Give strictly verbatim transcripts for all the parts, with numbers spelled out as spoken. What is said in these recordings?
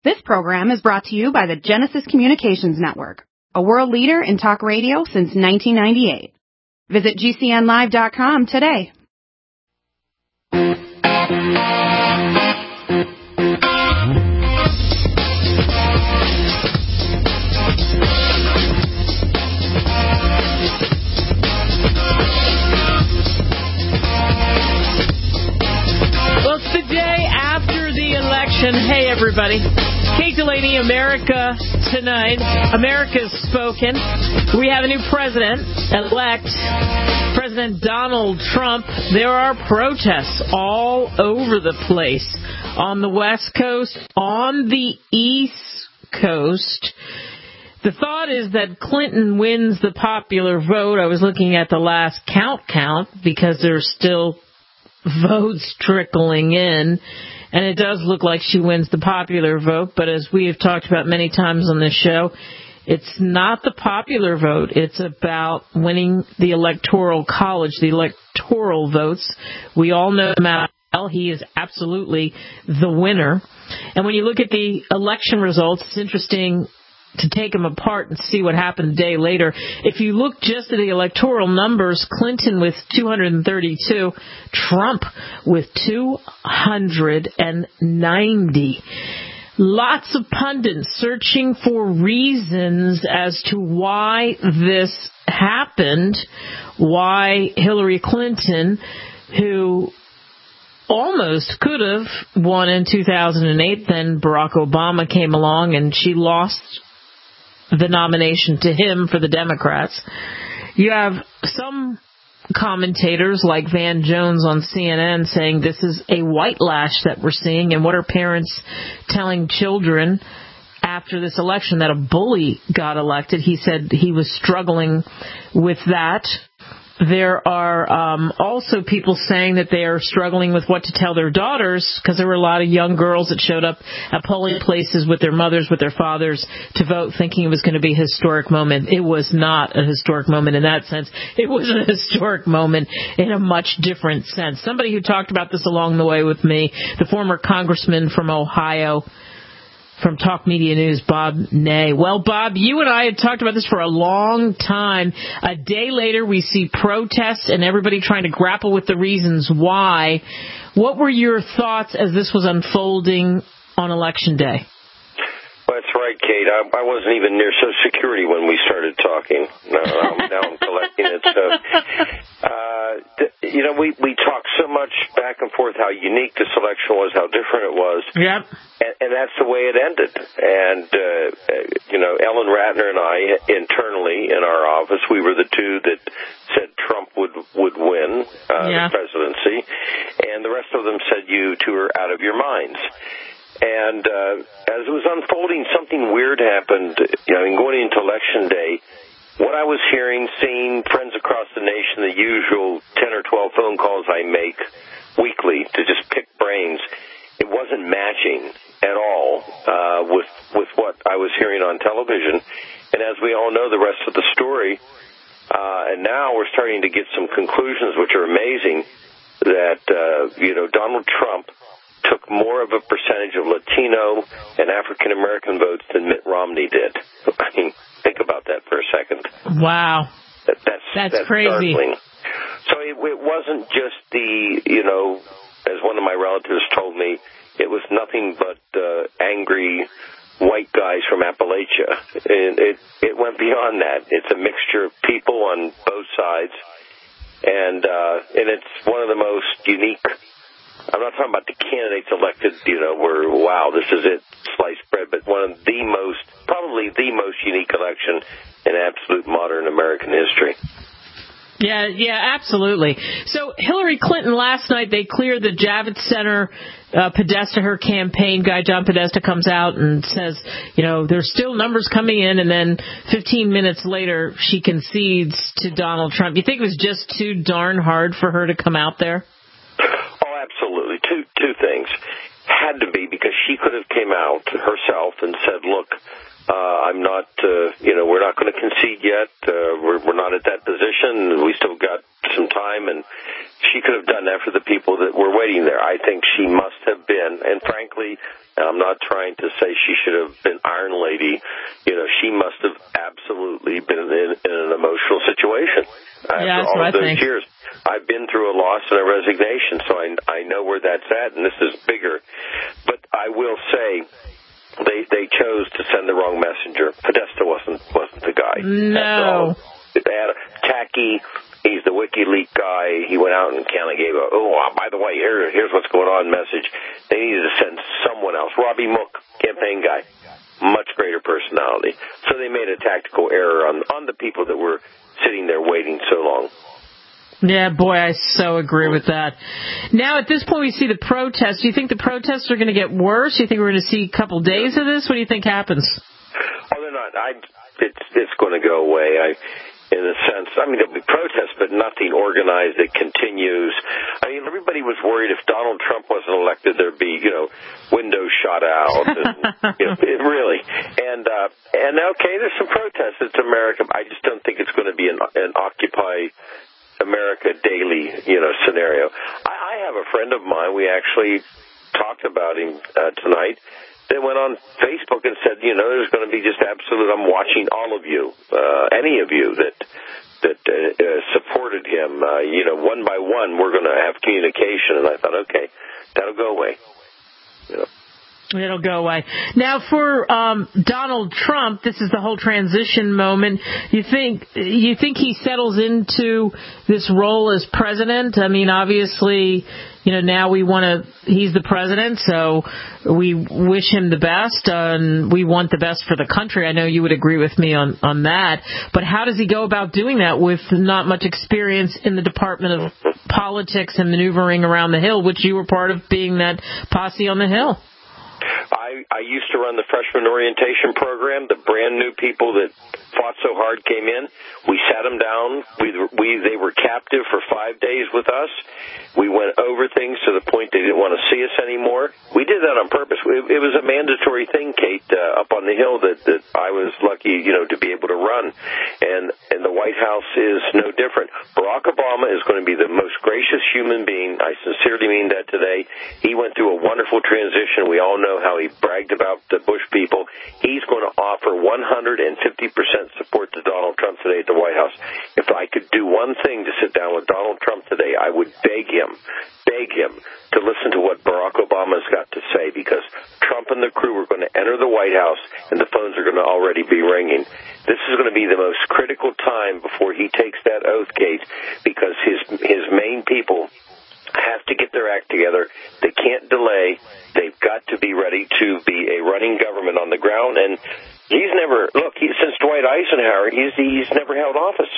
This program is brought to you by the Genesis Communications Network, a world leader in talk radio since nineteen ninety-eight. Visit G C N live dot com today. Well, it's the day after the election. Hey, everybody. Kate Delaney, America Tonight. America's spoken. We have a new president-elect, President Donald Trump. There are protests all over the place on the West Coast, on the East Coast. The thought is that Clinton wins the popular vote. I was looking at the last count count because there's still votes trickling in. And it does look like she wins the popular vote, but as we have talked about many times on this show, it's not the popular vote. It's about winning the Electoral College, the electoral votes. We all know Matt. He is absolutely the winner. And when you look at the election results, it's interesting to take them apart and see what happened a day later. If you look just at the electoral numbers, Clinton with two hundred thirty-two, Trump with two hundred ninety. Lots of pundits searching for reasons as to why this happened, why Hillary Clinton, who almost could have won in two thousand eight, then Barack Obama came along and she lost the nomination to him for the Democrats. You have some commentators like Van Jones on C N N saying this is a white lash that we're seeing, and what are parents telling children after this election that a bully got elected? He said he was struggling with that. There are um, also people saying that they are struggling with what to tell their daughters because there were a lot of young girls that showed up at polling places with their mothers, with their fathers to vote thinking it was going to be a historic moment. It was not a historic moment in that sense. It was a historic moment in a much different sense. Somebody who talked about this along the way with me, the former congressman from Ohio, from Talk Media News, Bob Ney. Well, Bob, you and I had talked about this for a long time. A day later, we see protests and everybody trying to grapple with the reasons why. What were your thoughts as this was unfolding on Election Day? Well, that's right, Kate. I, I wasn't even near Social Security when we started talking. Now, um, now I'm collecting it. So, uh, th- you know, we, we talked so much back and forth how unique this election was, how different it was. Yep. And, and that's the way it ended. And, uh, you know, Ellen Ratner and I, internally in our office, we were the two that said Trump would would win uh, yeah. the presidency. And the rest of them said you two are out of your minds. And uh, as it was unfolding, something weird happened. You know, going into Election Day, what I was hearing, seeing friends across the nation, the usual ten or twelve phone calls I make weekly to just pick brains, it wasn't matching at all uh, with with what I was hearing on television. And as we all know, the rest of the story, uh, and now we're starting to get some conclusions which are amazing, that, uh, you know, Donald Trump took more of a percentage of Latino and African-American votes than Mitt Romney did. I mean, think about that for a second. Wow. That, that's, that's, that's crazy. Startling. So it, it wasn't just the, you know, as one of my relatives told me, it was nothing but uh, angry white guys from Appalachia. And it, it went beyond that. It's a mixture of people on both sides. And, uh, and it's one of the most unique, I'm not talking about the candidates elected, you know, where, wow, this is it, sliced bread, but one of the most, probably the most unique election in absolute modern American history. Yeah, yeah, absolutely. So Hillary Clinton last night, they cleared the Javits Center. Uh, Podesta, her campaign guy, John Podesta, comes out and says, you know, there's still numbers coming in, and then fifteen minutes later, she concedes to Donald Trump. You think it was just too darn hard for her to come out there? Oh, absolutely. Two two things. Had to be, because she could have came out herself and said, look, Uh, I'm not, uh, you know, we're not going to concede yet. Uh, we're, we're not at that position. We still got some time, and she could have done that for the people that were waiting there. I think she must have been, and frankly, I'm not trying to say she should have been Iron Lady. You know, she must have absolutely been in, in an emotional situation. Yeah, after all of those I think. years. I've been through a loss and a resignation, so I, I know where that's at, and this is bigger. But I will say, they they chose to send the wrong messenger. Podesta wasn't wasn't the guy. No. They had a tacky. He's the WikiLeaks guy. He went out and kind of gave a, oh, by the way, here here's what's going on message. They needed to send someone else. Robbie Mook, campaign guy, much greater personality. So they made a tactical error on on the people that were sitting there waiting so long. Yeah, boy, I so agree with that. Now, at this point, we see the protests. Do you think the protests are going to get worse? Do you think we're going to see a couple days of this? What do you think happens? Oh, they're not. I, it's it's going to go away. I, in a sense, I mean, there'll be protests, but nothing organized that continues. I mean, everybody was worried if Donald Trump wasn't elected, there'd be, you know, windows shot out. And, you know, it really. And, uh, and okay, there's some protests. It's America. I just don't think it's going to be an, an Occupy America daily, you know, scenario. I, I have a friend of mine. We actually talked about him uh, tonight. They went on Facebook and said, you know, there's going to be just absolute. I'm watching all of you, uh, any of you that that uh, uh, supported him. Uh, you know, one by one, we're going to have communication. And I thought, okay, that'll go away. You know. It'll go away. Now, for um, Donald Trump, this is the whole transition moment. You think you think he settles into this role as president? I mean, obviously, you know, now we want to. He's the president, so we wish him the best, uh, and we want the best for the country. I know you would agree with me on on that. But how does he go about doing that with not much experience in the Department of Politics and maneuvering around the Hill, which you were part of, being that posse on the Hill? I, I used to run the freshman orientation program. The brand new people that fought so hard came in. We sat them down. We, we they were captive for five days with us. We went over things to the point they didn't want to see us anymore. We did that on purpose. It, it was a mandatory thing, Kate, uh, up on the Hill that, that I was lucky, you know, to be able to run. And and the White House is no different. Barack Obama is going to be the most gracious human being. I sincerely mean that today. He went through a wonderful transition. We all know how he bragged about the Bush people. He's going to offer one hundred fifty percent support to Donald Trump today at the White House. If I could do one thing to sit down with Donald Trump today, I would beg him, beg him to listen to what Barack Obama's got to say, because Trump and the crew are going to enter the White House and the phones are going to already be ringing. This is going to be the most critical time before he takes that oath, Kate, because his his main people have to get their act together. They can't delay. They've got to be ready to be a running government on the ground. And he's never, look, he, since Dwight Eisenhower, he's he's never held office.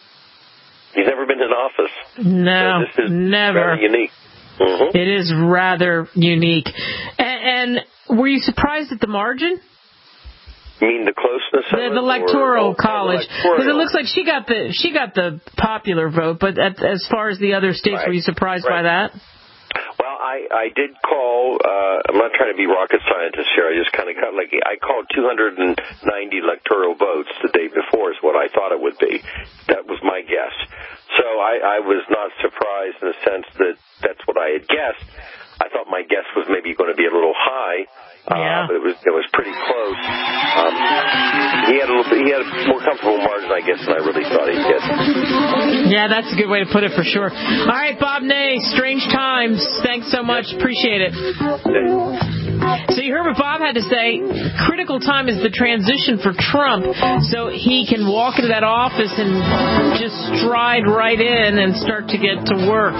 He's never been in office. No, so this is never. Very unique. Mm-hmm. It is rather unique. And, and were you surprised at the margin? You mean the closeness of the, it? the electoral or, college, because it looks like she got the she got the popular vote, but at, as far as the other states, right. were you surprised right. by that? Well, I, I did call. Uh, I'm not trying to be rocket scientist here. I just kind of got like I called two hundred ninety electoral votes the day before is what I thought it would be. That was my guess. So I, I was not surprised in the sense that that's what I had guessed. I thought my guess was maybe going to be a little high. Yeah. Uh, but it was it was pretty close. Um, he had a little, he had a more comfortable margin, I guess, than I really thought he did. Yeah, that's a good way to put it for sure. All right, Bob Ney, Strange Times. Thanks so much. Appreciate it. So you heard what Bob had to say. Critical time is the transition for Trump, so he can walk into that office and just stride right in and start to get to work.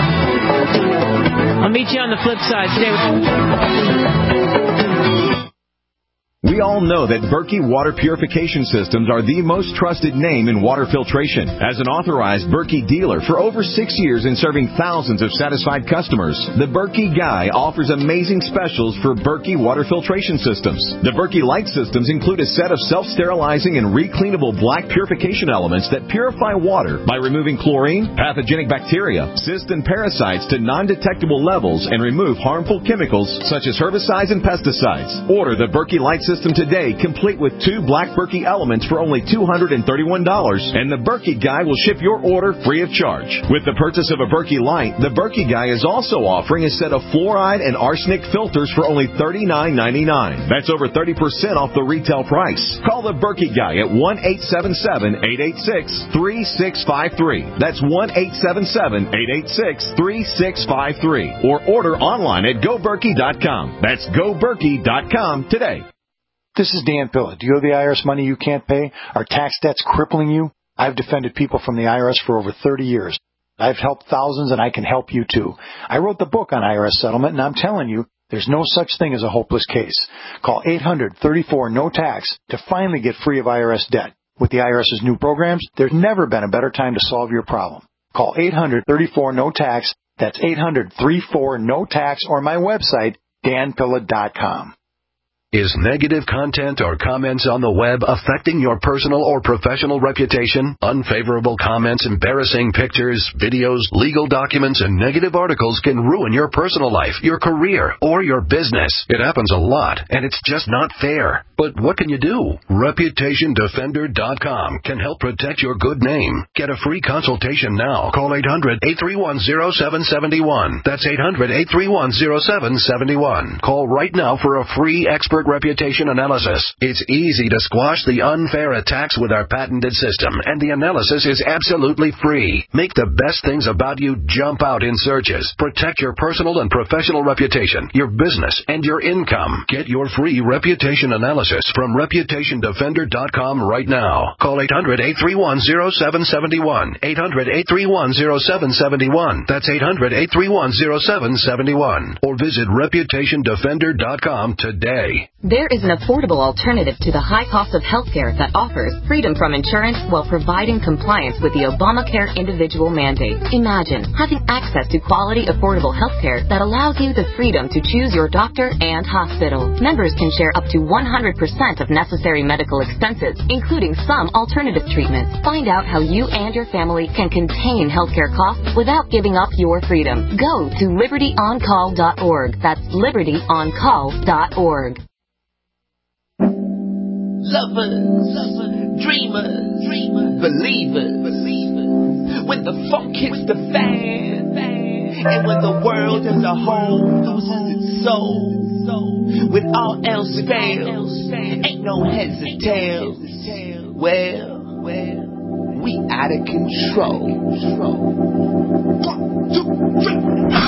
I'll meet you on the flip side. Stay with We all know that Berkey Water Purification Systems are the most trusted name in water filtration. As an authorized Berkey dealer for over six years and serving thousands of satisfied customers, the Berkey Guy offers amazing specials for Berkey Water Filtration Systems. The Berkey Light Systems include a set of self-sterilizing and recleanable black purification elements that purify water by removing chlorine, pathogenic bacteria, cysts, and parasites to non-detectable levels and remove harmful chemicals such as herbicides and pesticides. Order the Berkey Light Systems system today, complete with two Black Berkey elements for only two hundred thirty-one dollars, and the Berkey Guy will ship your order free of charge. With the purchase of a Berkey Light, the Berkey Guy is also offering a set of fluoride and arsenic filters for only thirty-nine ninety-nine. That's over thirty percent off the retail price. Call the Berkey Guy at one eight seven seven, eight eight six, three six five three. That's one eight seven seven, eight eight six, three six five three. Or order online at go berkey dot com. That's go berkey dot com today. This is Dan Pilla. Do you owe the I R S money you can't pay? Are tax debts crippling you? I've defended people from the I R S for over thirty years. I've helped thousands, and I can help you too. I wrote the book on I R S settlement, and I'm telling you, there's no such thing as a hopeless case. Call eight hundred, thirty-four, no tax to finally get free of I R S debt. With the IRS's new programs, there's never been a better time to solve your problem. Call eight hundred, thirty-four, no tax. That's eight hundred, thirty-four, no tax, or my website, dan pilla dot com. Is negative content or comments on the web affecting your personal or professional reputation? Unfavorable comments, embarrassing pictures, videos, legal documents, and negative articles can ruin your personal life, your career, or your business. It happens a lot, and it's just not fair. But what can you do? reputation defender dot com can help protect your good name. Get a free consultation now. Call eight hundred, eight three one, zero seven seven one. That's eight hundred, eight three one, zero seven seven one. Call right now for a free expert reputation analysis. It's easy to squash the unfair attacks with our patented system, and the analysis is absolutely free. Make the best things about you jump out in searches. Protect your personal and professional reputation, your business, and your income. Get your free reputation analysis from reputation defender dot com right now. Call eight hundred, eight three one, zero seven seven one. eight hundred, eight three one, zero seven seven one. That's eight hundred, eight three one, zero seven seven one. Or visit reputation defender dot com today. There is an affordable alternative to the high cost of healthcare that offers freedom from insurance while providing compliance with the Obamacare individual mandate. Imagine having access to quality, affordable healthcare that allows you the freedom to choose your doctor and hospital. Members can share up to one hundred percent of necessary medical expenses, including some alternative treatments. Find out how you and your family can contain healthcare costs without giving up your freedom. Go to liberty on call dot org. That's liberty on call dot org. Lovers, lovers, dreamers, dreamers, believers, believers. When the funk hits the fan, fan, and when the world as a whole loses its soul, soul, with all else fails, ain't no heads or tails. Well, well, we out of control. One, two, three.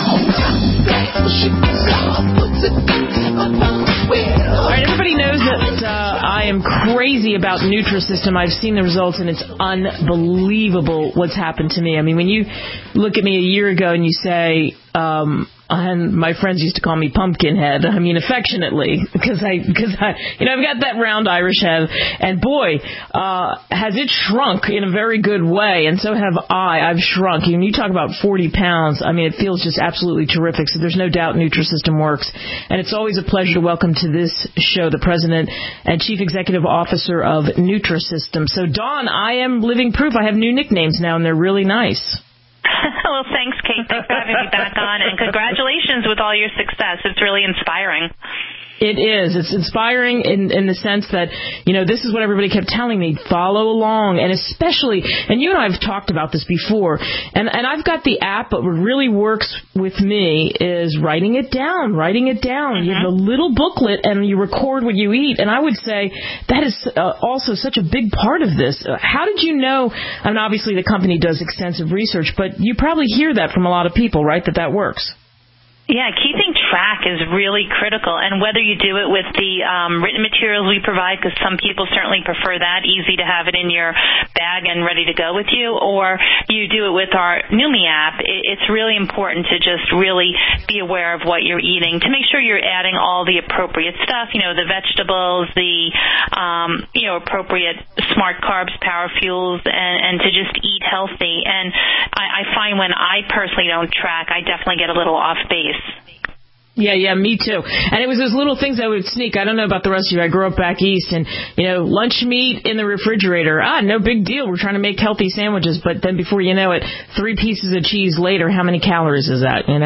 All right, everybody knows that uh, I am crazy about Nutrisystem. I've seen the results, and it's unbelievable what's happened to me. I mean, when you look at me a year ago and you say, um, and my friends used to call me Pumpkinhead. I mean, affectionately, because I, because I, you know, I've got that round Irish head, and boy, uh, has it shrunk in a very good way, and so have I. I've shrunk. When you talk about forty pounds, I mean, it feels just absolutely terrific. So there's no doubt Nutrisystem works, and it's always a pleasure to welcome to this show the president and chief executive officer of Nutrisystem. So, Dawn, I am living proof. I have new nicknames now, and they're really nice. Well, thanks, Kate. Thanks for having me back on, and congratulations with all your success. It's really inspiring. It is. It's inspiring in, in the sense that, you know, this is what everybody kept telling me, follow along, and especially, and you and I have talked about this before, and, and I've got the app, but what really works with me is writing it down, writing it down. Mm-hmm. You have a little booklet, and you record what you eat, and I would say that is uh, also such a big part of this. Uh, how did you know, I mean, obviously the company does extensive research, but you probably hear that from a lot of people, right, that that works? Yeah, keeping track is really critical, and whether you do it with the um, written materials we provide, because some people certainly prefer that, easy to have it in your bag and ready to go with you, or you do it with our Numi app, it's really important to just really be aware of what you're eating to make sure you're adding all the appropriate stuff, you know, the vegetables, the, um, you know, appropriate smart carbs, power fuels, and, and to just eat healthy. And I, I find when I personally don't track, I definitely get a little off base. Yeah, yeah, me too. And it was those little things I would sneak. I don't know about the rest of you. I grew up back east, and, you know, lunch meat in the refrigerator. Ah, no big deal. We're trying to make healthy sandwiches. But then before you know it, three pieces of cheese later, how many calories is that, you know?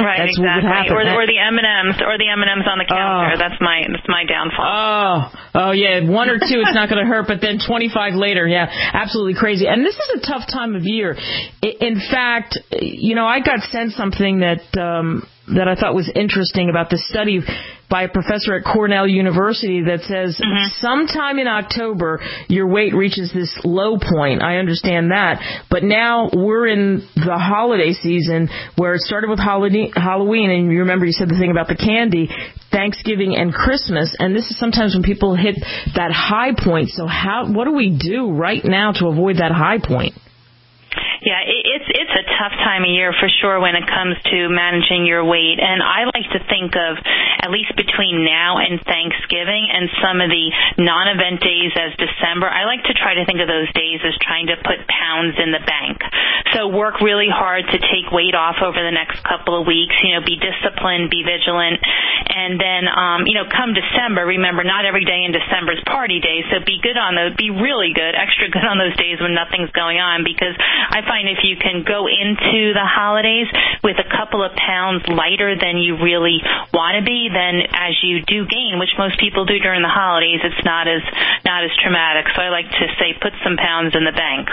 Right, that's exactly. what would happen. Or, or the M and M's, or the M and M's on the counter. Oh. That's my that's my downfall. Oh, oh yeah, one or two, it's not going to hurt, but then twenty-five later, yeah, absolutely crazy. And this is a tough time of year. In fact, you know, I got sent something that um, that I thought was interesting about this study by a professor at Cornell University that says mm-hmm. sometime in October your weight reaches this low point. I understand that. But now we're in the holiday season where it started with Halloween, and you remember you said the thing about the candy, Thanksgiving and Christmas, and this is sometimes when people hit that high point. So how? What do we do right now to avoid that high point? Yeah, it's it's a tough time of year for sure when it comes to managing your weight. And I like to think of, at least between now and Thanksgiving and some of the non-event days as December, I like to try to think of those days as trying to put pounds in the bank. So work really hard to take weight off over the next couple of weeks. You know, be disciplined, be vigilant. And then, um, you know, come December, remember, not every day in December is party day. So be good on those, be really good, extra good on those days when nothing's going on, because I find if you can go into the holidays with a couple of pounds lighter than you really want to be, then as you do gain, which most people do during the holidays, it's not as not as traumatic. So I like to say put some pounds in the bank.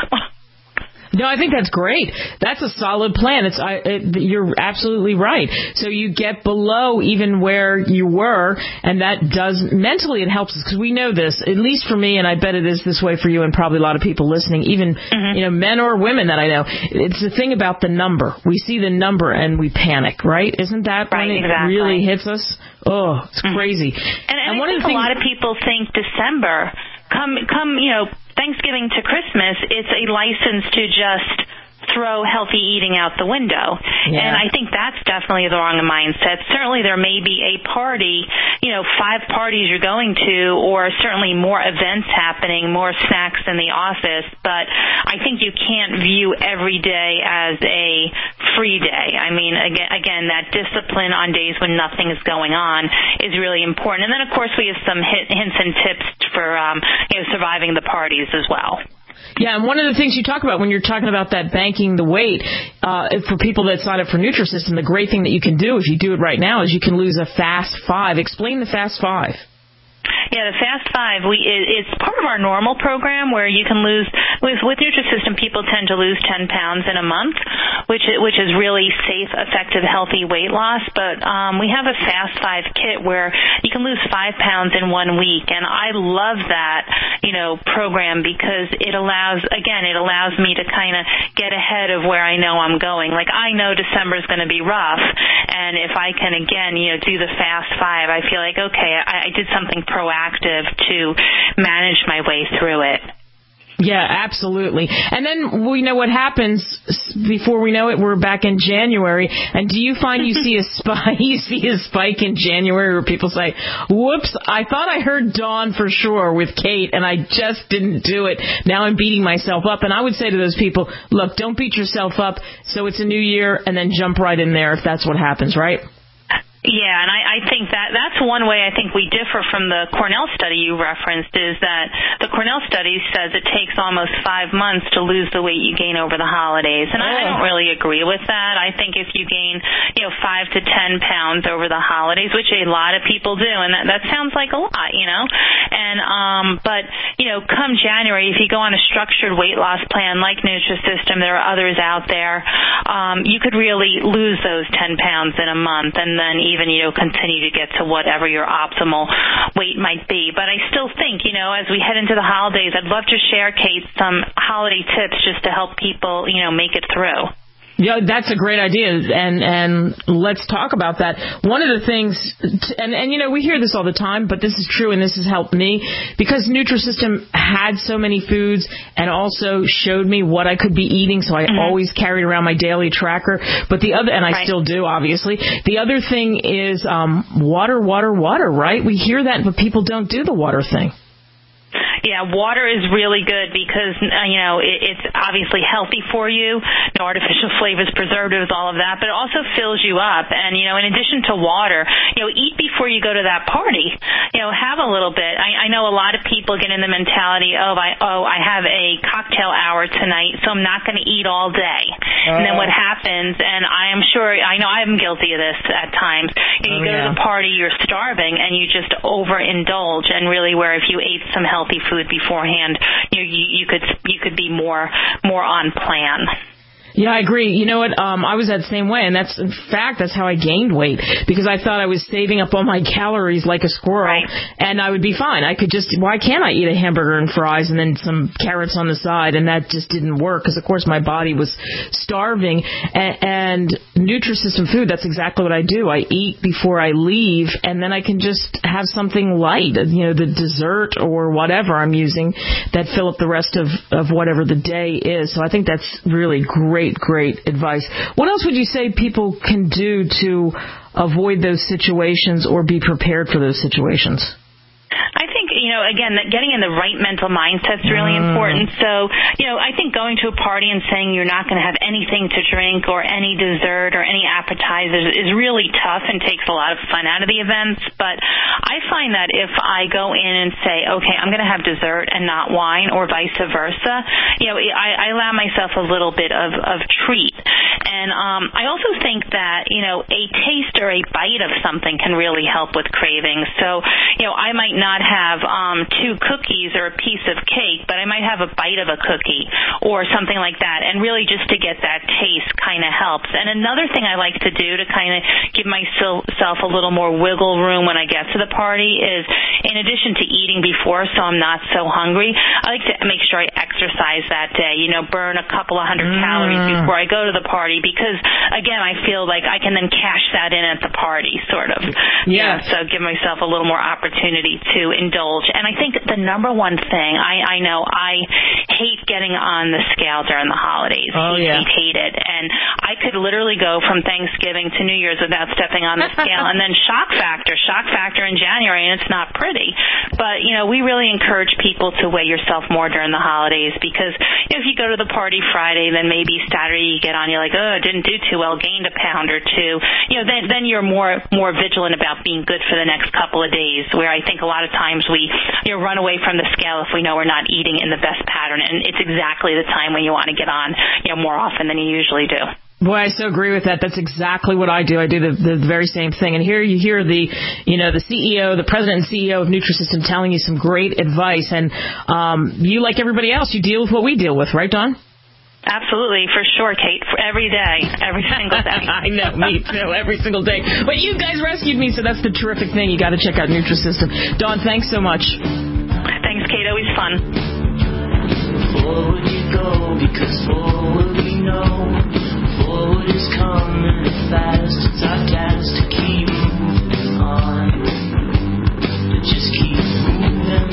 No, I think that's great. That's a solid plan. It's I, it, you're absolutely right. So you get below even where you were, and that does mentally it helps us, because we know this, at least for me, and I bet it is this way for you and probably a lot of people listening, even mm-hmm. you know, men or women that I know. It's the thing about the number. We see the number and we panic, right? Isn't that right, when it exactly. really hits us? Oh, it's mm-hmm. crazy. And, and, and one I of think the things, a lot of people think December, come come, you know, Thanksgiving to Christmas, it's a license to just throw healthy eating out the window. Yeah. And I think that's definitely the wrong mindset. Certainly there may be a party, you know, five parties you're going to, or certainly more events happening, more snacks in the office, but I think you can't view every day as a free day. I mean, again, again that discipline on days when nothing is going on is really important. And then, of course, we have some hints and tips for, um, you know, surviving the parties as well. Yeah, and one of the things you talk about when you're talking about that banking the weight, uh, for people that sign up for Nutrisystem, the great thing that you can do if you do it right now is you can lose a Fast Five. Explain the Fast Five. Yeah, the Fast Five, we, it, it's part of our normal program where you can lose, with, with Nutrisystem, people tend to lose ten pounds in a month, which which is really safe, effective, healthy weight loss. But um, we have a Fast Five kit where you can lose five pounds in one week, and I love that, you know, program because it allows, again, it allows me to kind of get ahead of where I know I'm going. Like, I know December is going to be rough, and if I can, again, you know, do the Fast Five, I feel like, okay, I, I did something proactive to manage my way through it. Yeah, absolutely. And then we know what happens before we know it. We're back in January. And do you find you see a spike? You see a spike in January where people say, "Whoops! I thought I heard Dawn for sure with Kate, and I just didn't do it. Now I'm beating myself up." And I would say to those people, "Look, don't beat yourself up. So it's a new year, and then jump right in there if that's what happens, right?" Yeah, and I, I think that that's one way I think we differ from the Cornell study you referenced, is that the Cornell study says it takes almost five months to lose the weight you gain over the holidays. And oh. I don't really agree with that. I think if you gain, you know, five to ten pounds over the holidays, which a lot of people do, and that, that sounds like a lot, you know. And um, but, you know, come January, if you go on a structured weight loss plan like Nutrisystem, there are others out there, um, you could really lose those ten pounds in a month, and then even, you know, continue to get to whatever your optimal weight might be. But I still think, you know, as we head into the holidays, I'd love to share, Kate, some holiday tips just to help people, you know, make it through. Yeah, that's a great idea, and and let's talk about that. One of the things, and, and you know, we hear this all the time, but this is true, and this has helped me, because Nutrisystem had so many foods and also showed me what I could be eating, so I mm-hmm. always carried around my daily tracker. But the other, and I right. still do, obviously. The other thing is um, water, water, water, right? We hear that, but people don't do the water thing. yeah, water is really good because, uh, you know, it, it's obviously healthy for you, no artificial flavors, preservatives, all of that, but it also fills you up. And, you know, in addition to water, you know, eat before you go to that party. You know, have a little bit. I, I know a lot of people get in the mentality, oh, I, oh, I have a cocktail hour tonight, so I'm not going to eat all day. Uh, and then what happens, and I am sure, I know I'm guilty of this at times, you, know, you oh, go yeah. to the party, you're starving, and you just overindulge, and really where if you ate some healthy food beforehand, you, you, you could you could be more more on plan. Yeah, I agree. You know what? Um, I was that same way, and that's, in fact, that's how I gained weight, because I thought I was saving up all my calories like a squirrel, right. and I would be fine. I could just, why can't I eat a hamburger and fries and then some carrots on the side? And that just didn't work, because, of course, my body was starving. And, and Nutrisystem food, that's exactly what I do. I eat before I leave, and then I can just have something light, you know, the dessert or whatever I'm using that fill up the rest of, of whatever the day is. So I think that's really great. Great, great advice. What else would you say people can do to avoid those situations or be prepared for those situations? I think, you know, again, that getting in the right mental mindset is really mm. important. So, you know, I think going to a party and saying you're not going to have anything to drink or any dessert or any appetizers is really tough and takes a lot of fun out of the events. But I find that if I go in and say, okay, I'm going to have dessert and not wine, or vice versa, you know, I, I allow myself a little bit of, of treat. And um, I also think that, you know, a taste or a bite of something can really help with cravings. So, you know, I might not have um, two cookies or a piece of cake, but I might have a bite of a cookie or something like that, and really just to get that taste kind of helps. And another thing I like to do to kind of give myself a little more wiggle room when I get to the party is, in addition to eating before so I'm not so hungry, I like to make sure I exercise that day, you know, burn a couple of hundred mm. calories before I go to the party, because, again, I feel like I can then cash that in at the party, sort of. Yeah. yeah so give myself a little more opportunity to indulge. And I think the number one thing, I, I know I hate getting on the scale during the holidays. Oh, hate, yeah. hate, hate it. And I could literally go from Thanksgiving to New Year's without stepping on the scale. And then shock factor, shock factor in January, and it's not pretty. But, you know, we really encourage people to weigh yourself more during the holidays, because, you know, if you go to the party Friday, then maybe Saturday you get on, you're like, oh, I didn't do too well, gained a pound or two. You know, then, then you're more, more vigilant about being good for the next couple of days, where I think a lot of times we, you know, run away from the scale if we know we're not eating in the best pattern, and it's exactly the time when you want to get on, you know, more often than you usually do. Boy, I so agree with that. That's exactly what I do. I do the, the very same thing. And here you hear the, you know, the C E O, the president and C E O of Nutrisystem telling you some great advice. And um, you, like everybody else, you deal with what we deal with, right, Dawn? Absolutely, for sure, Kate. For every day, every single day. I know, me too, every single day. But you guys rescued me, so that's the terrific thing. You got to check out Nutrisystem. Dawn, thanks so much. Thanks, Kate. Always fun. Forward you go, because forward we know. Forward is coming fast. It's our task to keep moving on. To just keep moving.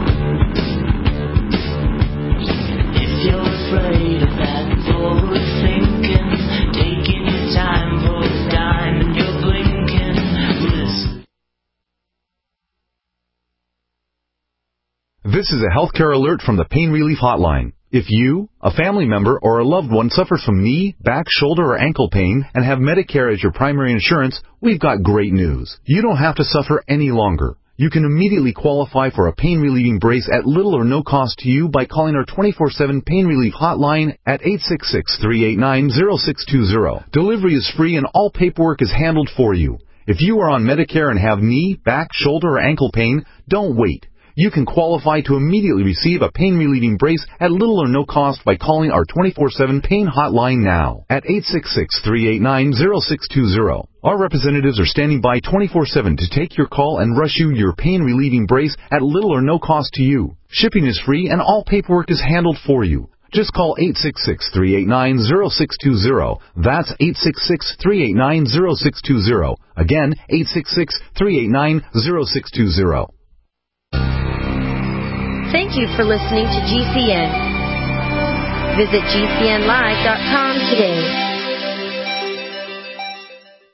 If you're afraid of that forward thinking, taking your time for a dime and you're blinking, listen. This is a healthcare alert from the Pain Relief Hotline. If you, a family member, or a loved one suffers from knee, back, shoulder, or ankle pain and have Medicare as your primary insurance, we've got great news. You don't have to suffer any longer. You can immediately qualify for a pain-relieving brace at little or no cost to you by calling our twenty-four seven Pain Relief Hotline at eight six six, three eight nine, zero six two zero. Delivery is free and all paperwork is handled for you. If you are on Medicare and have knee, back, shoulder, or ankle pain, don't wait. You can qualify to immediately receive a pain-relieving brace at little or no cost by calling our twenty-four seven Pain Hotline now at eight six six, three eight nine, zero six two zero. Our representatives are standing by twenty-four seven to take your call and rush you your pain-relieving brace at little or no cost to you. Shipping is free and all paperwork is handled for you. Just call eight six six, three eight nine, zero six two zero. That's eight six six, three eight nine, zero six two zero. Again, eight six six, three eight nine, zero six two zero. Thank you for listening to G C N. Visit G C N live dot com today.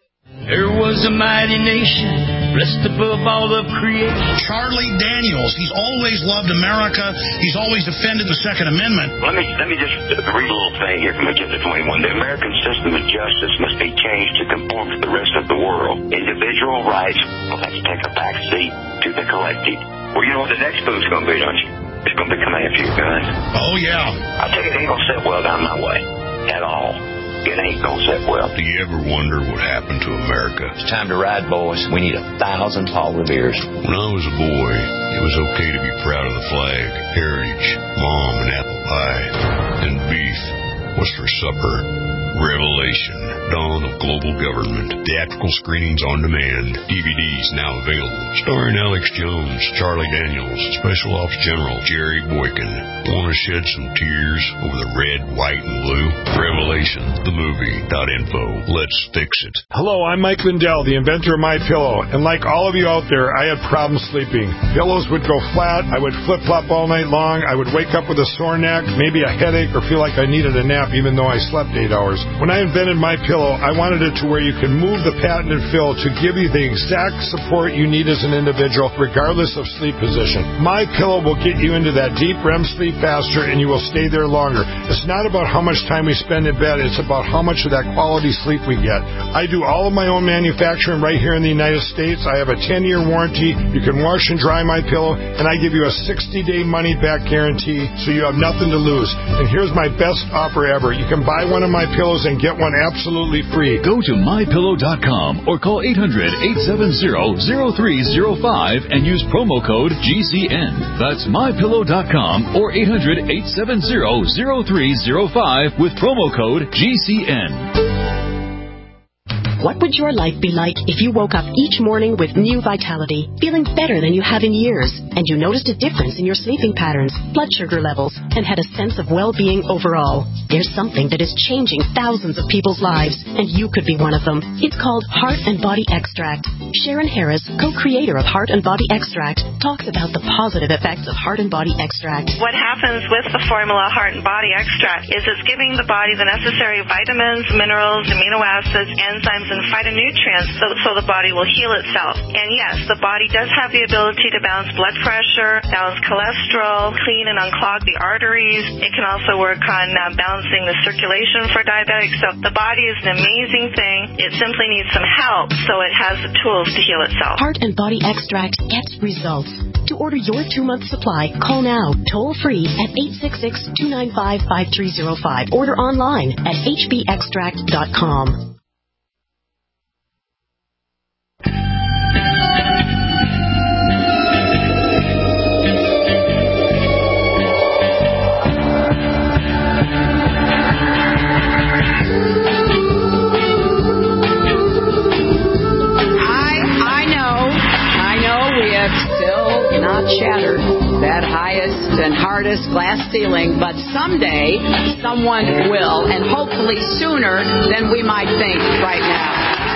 There was a mighty nation, blessed above all of creation. Charlie Daniels, he's always loved America. He's always defended the Second Amendment. Let me let me just read a little thing here from Agenda twenty-one. The American system of justice must be changed to conform to the rest of the world. Individual rights will have to take a back seat to the collective. Well, you know what the next move's going to be, don't you? It's going to be coming after you guys. Oh, yeah. I tell you, it ain't going to sit well down my way at all. It ain't gonna sit well. Do you ever wonder what happened to America? It's time to ride, boys. We need a thousand Paul Reveres. When I was a boy, it was okay to be proud of the flag, heritage, mom and apple pie, and beef. What's for supper? Revelation, Dawn of Global Government. Theatrical screenings on demand. D V Ds now available. Starring Alex Jones, Charlie Daniels, Special Ops General Jerry Boykin. Want to shed some tears over the red, white, and blue? Revelation, the movie. Dot info. Let's fix it. Hello, I'm Mike Lindell, the inventor of MyPillow. And like all of you out there, I had problems sleeping. Pillows would go flat. I would flip-flop all night long. I would wake up with a sore neck, maybe a headache, or feel like I needed a nap even though I slept eight hours. When I invented MyPillow, I wanted it to where you can move the patented fill to give you the exact support you need as an individual, regardless of sleep position. MyPillow will get you into that deep R E M sleep faster, and you will stay there longer. It's not about how much time we spend in bed. It's about how much of that quality sleep we get. I do all of my own manufacturing right here in the United States. I have a ten-year warranty. You can wash and dry MyPillow, and I give you a sixty-day money-back guarantee, so you have nothing to lose. And here's my best offer ever. You can buy one of my pillows and get one absolutely free. Go to my pillow dot com or call eight hundred, eight seven zero, zero three zero five and use promo code G C N. That's my pillow dot com or eight hundred, eight seven zero, zero three zero five with promo code G C N. What would your life be like if you woke up each morning with new vitality, feeling better than you have in years, and you noticed a difference in your sleeping patterns, blood sugar levels, and had a sense of well-being overall? There's something that is changing thousands of people's lives, and you could be one of them. It's called Heart and Body Extract. Sharon Harris, co-creator of Heart and Body Extract, talks about the positive effects of Heart and Body Extract. What happens with the formula Heart and Body Extract is it's giving the body the necessary vitamins, minerals, amino acids, enzymes, and phytonutrients so, so the body will heal itself. And yes, the body does have the ability to balance blood pressure, balance cholesterol, clean and unclog the arteries. It can also work on uh, balancing the circulation for diabetics. So the body is an amazing thing. It simply needs some help so it has the tools to heal itself. Heart and Body Extract gets results. To order your two-month supply, call now, toll-free at eight six six, two nine five, five three zero five. Order online at h b extract dot com. Shattered that highest and hardest glass ceiling, but someday someone will, and hopefully sooner than we might think right now.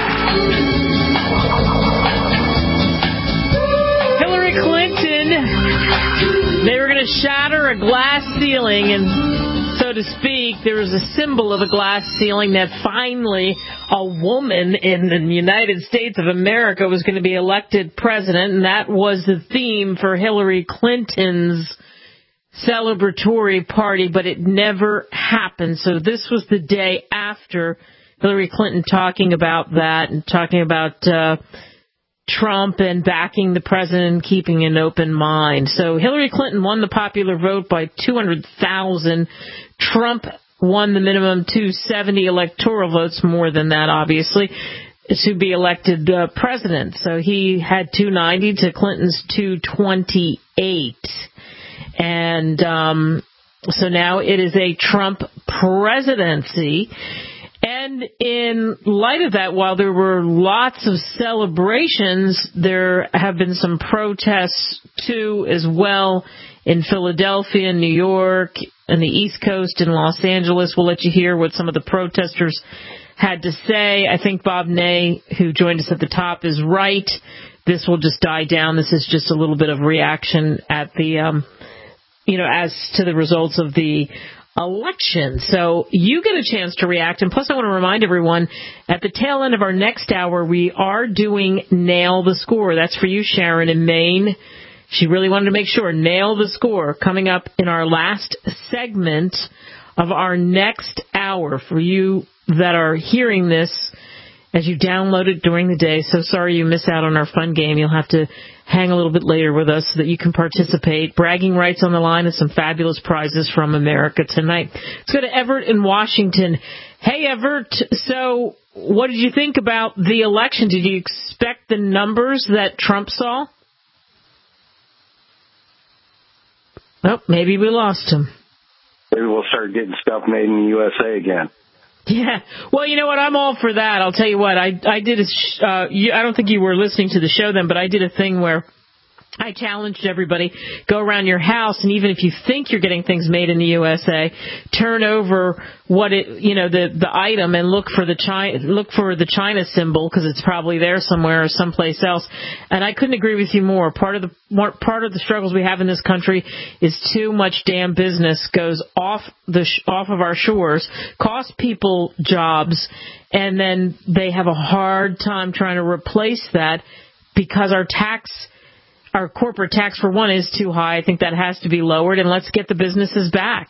Hillary Clinton, they were going to shatter a glass ceiling, and so to speak, there was a symbol of a glass ceiling that finally a woman in the United States of America was going to be elected president, and that was the theme for Hillary Clinton's celebratory party, but it never happened. So this was the day after Hillary Clinton talking about that and talking about uh, Trump and backing the president and keeping an open mind. So Hillary Clinton won the popular vote by two hundred thousand. Trump won the minimum two hundred seventy electoral votes, more than that, obviously, to be elected uh, president. So he had two hundred ninety to Clinton's two hundred twenty-eight. And um, so now it is a Trump presidency. And in light of that, while there were lots of celebrations, there have been some protests, too, as well, in Philadelphia, New York, and the East Coast, in Los Angeles. We'll let you hear what some of the protesters had to say. I think Bob Ney, who joined us at the top, is right. This will just die down. This is just a little bit of reaction at the, um, you know, as to the results of the election. So you get a chance to react. And plus, I want to remind everyone, at the tail end of our next hour, we are doing Nail the Score. That's for you, Sharon, in Maine. She really wanted to make sure. Nail the Score coming up in our last segment of our next hour for you that are hearing this as you download it during the day. So sorry you miss out on our fun game. You'll have to hang a little bit later with us so that you can participate. Bragging rights on the line and some fabulous prizes from America Tonight. Let's go to Everett in Washington. Hey, Everett. So what did you think about the election? Did you expect the numbers that Trump saw? Oh, maybe we lost him. Maybe we'll start getting stuff made in the U S A again. Yeah. Well, you know what? I'm all for that. I'll tell you what. I I did a. Sh- uh, you, I don't think you were listening to the show then, but I did a thing where I challenged everybody, go around your house, and even if you think you're getting things made in the U S A, turn over what it, you know, the the item and look for the China, look for the China symbol, because it's probably there somewhere or someplace else. And I couldn't agree with you more. Part of the more, part of the struggles we have in this country is too much damn business goes off the sh- off of our shores, costs people jobs, and then they have a hard time trying to replace that because our tax. Our corporate tax, for one, is too high. I think that has to be lowered, and let's get the businesses back.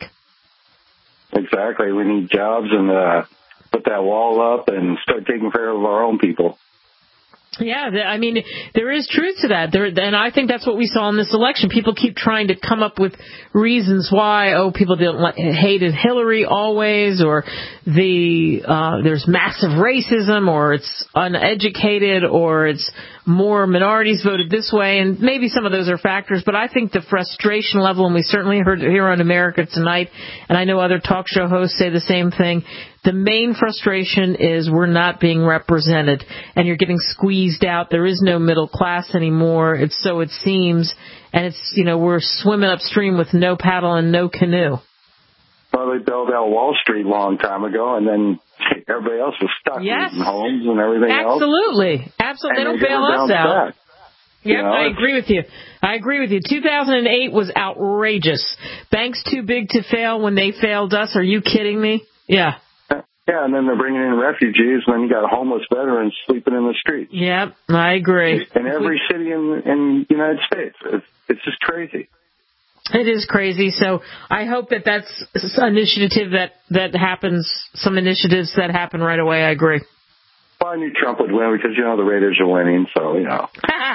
Exactly. We need jobs and uh, put that wall up and start taking care of our own people. Yeah, I mean, there is truth to that. There, and I think that's what we saw in this election. People keep trying to come up with reasons why, oh, people didn't like, hated Hillary always, or the uh, there's massive racism, or it's uneducated, or it's more minorities voted this way, and maybe some of those are factors. But I think the frustration level, and we certainly heard it here on America Tonight, and I know other talk show hosts say the same thing, the main frustration is we're not being represented, and you're getting squeezed out. There is no middle class anymore. It's so it seems, and it's, you know, we're swimming upstream with no paddle and no canoe. Well, they built out Wall Street a long time ago, and then everybody else was stuck yes. losing homes and everything Absolutely. else. Absolutely. Absolutely. They don't bail us out. Back. Yep, you know, I agree with you. I agree with you. two thousand eight was outrageous. Banks too big to fail when they failed us. Are you kidding me? Yeah. Yeah, and then they're bringing in refugees, and then you got homeless veterans sleeping in the streets. Yep, I agree. In every city in, in the United States. It's, it's just crazy. It is crazy. So I hope that that's an initiative that, that happens, some initiatives that happen right away. I agree. Well, I knew Trump would win because, you know, the Raiders are winning, so, you know.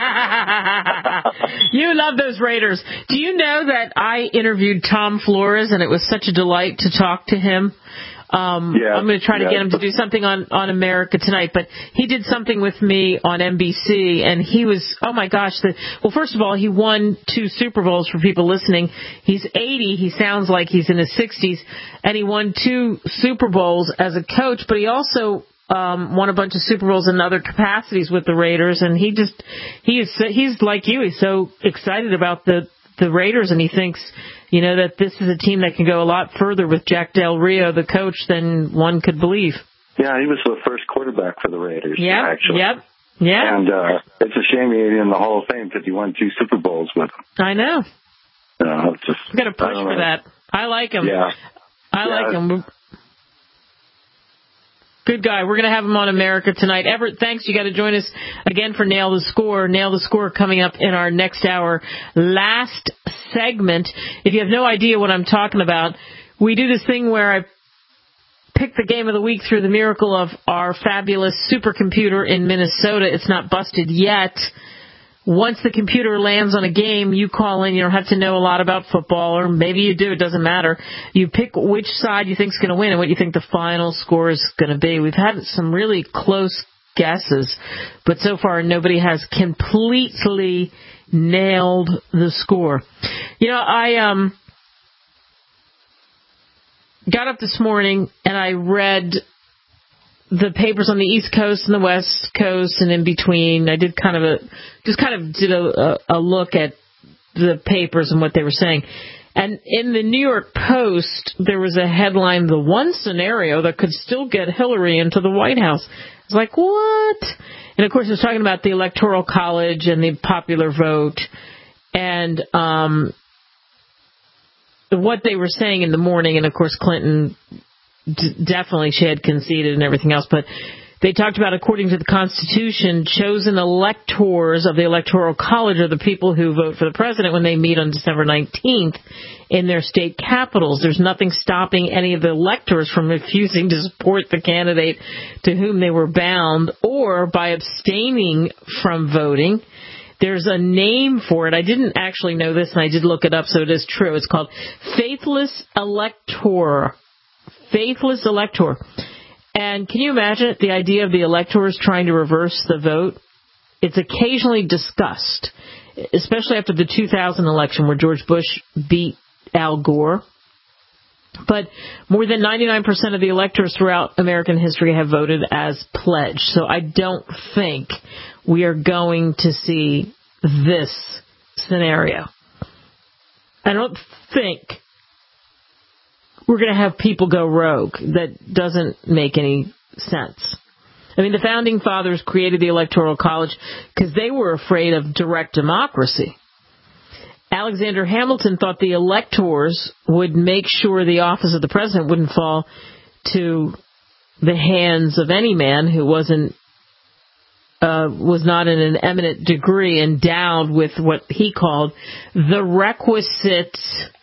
You love those Raiders. Do you know that I interviewed Tom Flores, and it was such a delight to talk to him? Um, yeah, I'm going to try to yeah. get him to do something on, on America Tonight, but he did something with me on N B C, and he was, oh my gosh, the, well, first of all, he won two Super Bowls for people listening. He's eighty, he sounds like he's in his sixties, and he won two Super Bowls as a coach, but he also um, won a bunch of Super Bowls in other capacities with the Raiders, and he just, he is, he's like you, he's so excited about the, the Raiders, and he thinks, you know, that this is a team that can go a lot further with Jack Del Rio, the coach, than one could believe. Yeah, he was the first quarterback for the Raiders, yep, actually. Yep, yeah. And uh, it's a shame he ain't in the Hall of Fame because he won two Super Bowls with them. I know. You know, it's just, I'm going to push for that. I like him. Yeah. I yeah. like him. Good guy. We're going to have him on America Tonight. Everett, thanks. You got to join us again for Nail the Score. Nail the Score coming up in our next hour. Last segment. If you have no idea what I'm talking about, we do this thing where I pick the game of the week through the miracle of our fabulous supercomputer in Minnesota. It's not busted yet. Once the computer lands on a game, you call in. You don't have to know a lot about football, or maybe you do. It doesn't matter. You pick which side you think is going to win and what you think the final score is going to be. We've had some really close guesses, but so far nobody has completely nailed the score. You know, I um got up this morning and I read the papers on the East Coast and the West Coast and in between. I did kind of a, just kind of did a, a look at the papers and what they were saying. And in the New York Post, there was a headline, the one scenario that could still get Hillary into the White House. I was like, what? And of course, it was talking about the Electoral College and the popular vote. And, um, what they were saying in the morning, and of course Clinton d- definitely she had conceded and everything else, but they talked about, according to the Constitution, chosen electors of the Electoral College are the people who vote for the president when they meet on December nineteenth in their state capitals. There's nothing stopping any of the electors from refusing to support the candidate to whom they were bound or by abstaining from voting. There's a name for it. I didn't actually know this, and I did look it up, so it is true. It's called faithless elector. Faithless elector. And can you imagine the idea of the electors trying to reverse the vote? It's occasionally discussed, especially after the two thousand election where George Bush beat Al Gore. But more than ninety-nine percent of the electors throughout American history have voted as pledged. So I don't think we are going to see this scenario. I don't think we're going to have people go rogue. That doesn't make any sense. I mean, the Founding Fathers created the Electoral College because they were afraid of direct democracy. Alexander Hamilton thought the electors would make sure the office of the president wouldn't fall to the hands of any man who wasn't uh, was not in an eminent degree endowed with what he called the requisite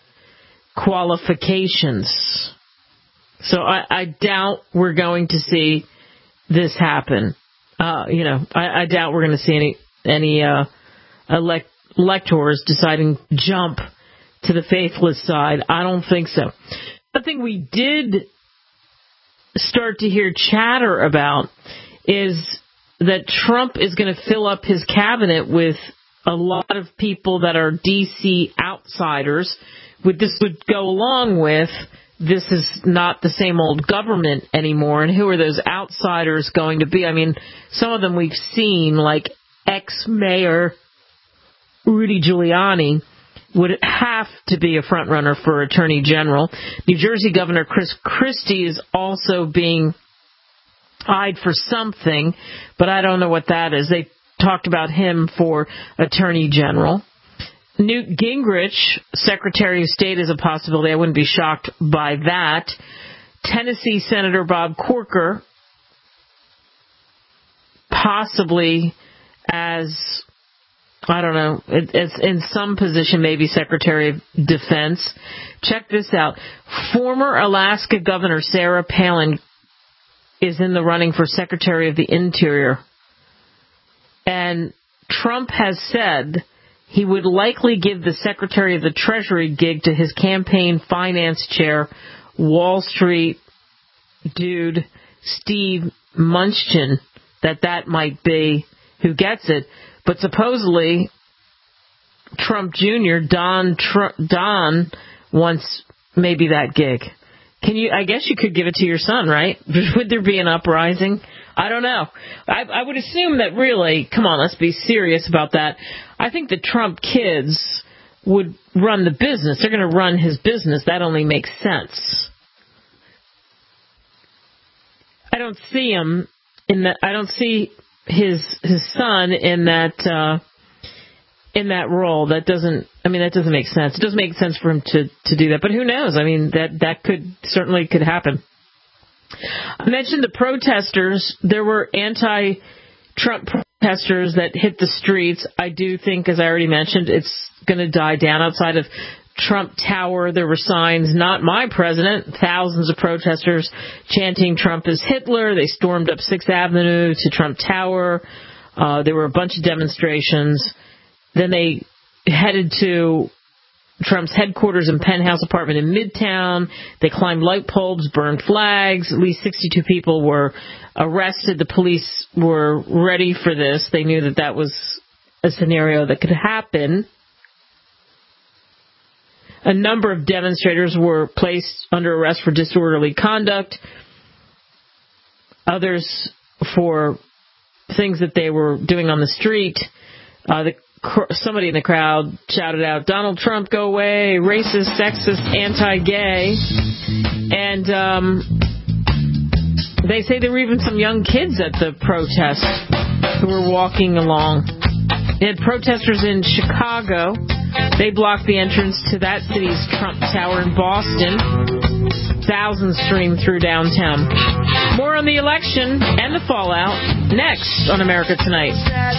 qualifications. So I, I doubt we're going to see this happen. Uh, you know, I, I doubt we're going to see any any uh, elect, electors deciding to jump to the faithless side. I don't think so. One thing we did start to hear chatter about is that Trump is going to fill up his cabinet with a lot of people that are D C outsiders. What this would go along with, this is not the same old government anymore. And who are those outsiders going to be? I mean, some of them we've seen, like ex-mayor Rudy Giuliani would have to be a front runner for Attorney General. New Jersey Governor Chris Christie is also being eyed for something, but I don't know what that is. They talked about him for Attorney General. Newt Gingrich, Secretary of State, is a possibility. I wouldn't be shocked by that. Tennessee Senator Bob Corker, possibly as, I don't know, as in some position, maybe Secretary of Defense. Check this out. Former Alaska Governor Sarah Palin is in the running for Secretary of the Interior. And Trump has said he would likely give the Secretary of the Treasury gig to his campaign finance chair, Wall Street dude Steve Mnuchin, that that might be who gets it. But supposedly, Trump Junior, Don, Tr- Don wants maybe that gig. Can you? I guess you could give it to your son, right? Would there be an uprising? I don't know. I, I would assume that really, come on, let's be serious about that. I think the Trump kids would run the business. They're going to run his business. That only makes sense. I don't see him in that. I don't see his his son in that uh, in that role. That doesn't. I mean, that doesn't make sense. It doesn't make sense for him to, to do that. But who knows? I mean, that that could certainly could happen. I mentioned the protesters. There were anti-Trump protesters that hit the streets. I do think, as I already mentioned, it's going to die down outside of Trump Tower. There were signs, "Not my president." Thousands of protesters chanting Trump is Hitler. They stormed up Sixth Avenue to Trump Tower. Uh, there were a bunch of demonstrations. Then they headed to Trump's headquarters and penthouse apartment in Midtown. They climbed light poles, burned flags. At least sixty-two people were arrested. The police were ready for this. They knew that that was a scenario that could happen. A number of demonstrators were placed under arrest for disorderly conduct. Others for things that they were doing on the street. Uh, the Somebody in the crowd shouted out, "Donald Trump, go away, racist, sexist, anti-gay." And um, they say there were even some young kids at the protest who were walking along. They had protesters in Chicago They blocked the entrance to that city's Trump Tower in Boston. Thousands streamed through downtown. More on the election and the fallout next on America Tonight.